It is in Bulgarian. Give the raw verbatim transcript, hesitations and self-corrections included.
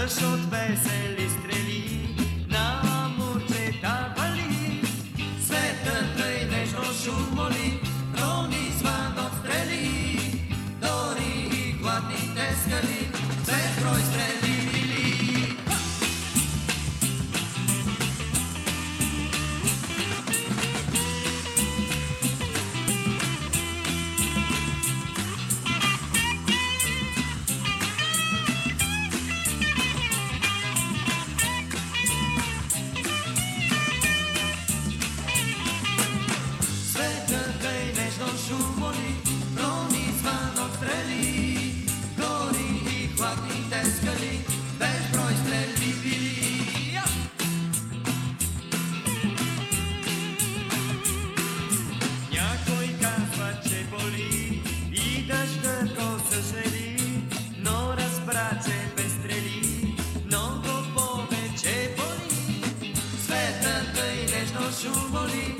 Își od veseli streli na murce tavali. Svetătăi nežno šumoli, roni zvanot streli. Dori i hladni teskali, bez broj streli bili. Šumoli, roni zvanot streli, gori i hladni teskali, bezbroj streli bili. Ja! Някой казва, че боли и дъждърко съжали, но разбра, че без стрели много повече боли. Светът тъй нежно шумоли,